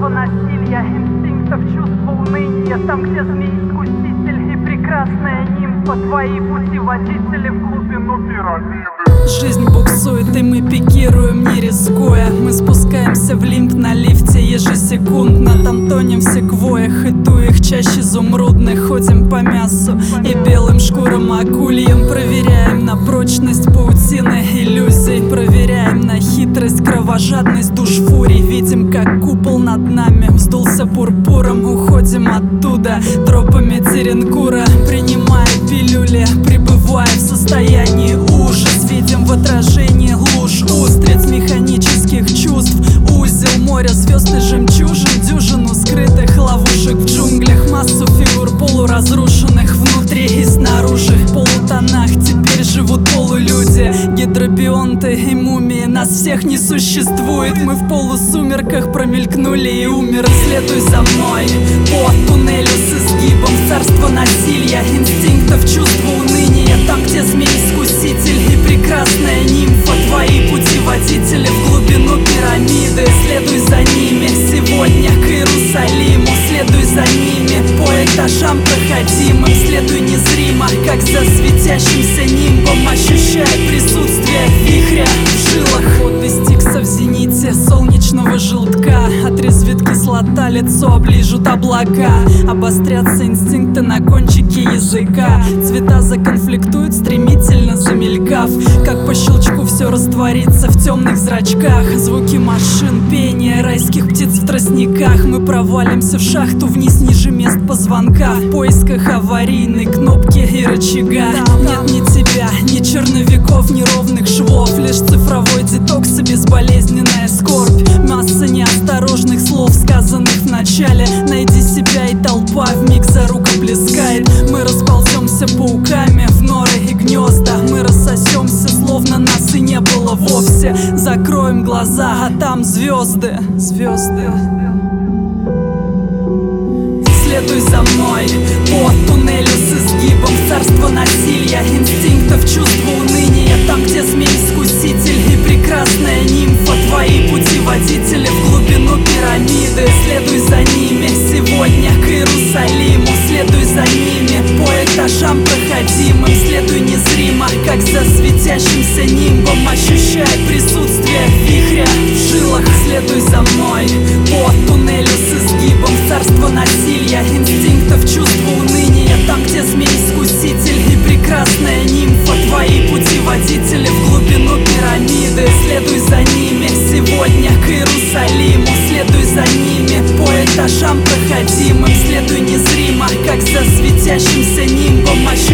царство насилия, инстинктов, чувства, уныния. Там, где змей-искуситель и прекрасная нимфа, твои пути водители в глубину пирамиды. Жизнь буксует, и мы пикируем, не рискуя. Мы спускаемся в лимб на лифте ежесекундно. Там тонем в секвоях, и туих чаще изумрудных. Ходим по мясу и белым шкурам акульям. Проверяем на прочность паутины иллюзий. Проверяем на хитрость, кровожадность душ фурий. Видим, как купол над нами вздулся пурпуром. Уходим оттуда тропами Теренкура. Принимая пилюли, пребывая в состоянии ужас. Видим в отражении ложь устриц механических чувств. Узел моря звезд и жемчужин. Дюжину скрытых ловушек в джунглях. Массу фигур полуразрушенных внутри и снаружи. В полутонах теперь живут полулюди. Гидробионты и мумии, нас всех не существует. Мы в полусумерках промелькнули и умерли. Следуй за мной по туннелю с изгибом. Царство насилия, инстинктов, чувства, уныния. Там, где змей-искуситель и прекрасная нимфа, твои пути водители в глубину пирамиды. Следуй за ними сегодня к Иерусалиму. Следуй за ними по этажам проходимым. Следуй незримо, как за светящимся нимбом. Ощущая присутствие вихря в жилах. Воды стикса в зените солнечного желтка. Отрезвит кислота, лицо оближут облака. Обострятся инстинкты на кончике языка. Цвета законфликтуют, стремительно замелькав. Как по щелчку все растворится в темных зрачках. Звуки машин, пение райских птиц в тростниках. Мы провалимся в шахту вниз ниже мест позвонка. В поисках аварийной кнопки и рычага. Нет ни тебя, ни черновиков, ни ровных швов. Лишь цифровой детокс и безболезненная скорбь. Масса неосторожных слов, сказанных в начале. Найди себя, и толпа вмиг за рукоплескает. Мы располземся пауками в норы и гнезда. Мы рассосемся, словно нас и не было вовсе. Закроем глаза, а там звезды. Звезды. Следуй за мной по туннелю с изгибом. Царство насилия, инстинктов, чувства, уныния. Там, где змей-искуситель и прекрасная нимфа, твои пути водители в глубину пирамиды. Следуй за ними сегодня к Иерусалиму. Следуй за ними по этажам проходимым. Следуй незримо, как за светящимся нимбом. Ощущая присутствие вихря в жилах. Следуй за мной по туннелю с изгибом. Царство насилия, инстинктов, чувства, уныния. Там, где змей-искуситель и прекрасная нимфа, твои пути водители в глубину пирамиды. Следуй за ними сегодня к Иерусалиму. Следуй за ними по этажам проходимым. Следуй незримо, как за светящимся нимбом.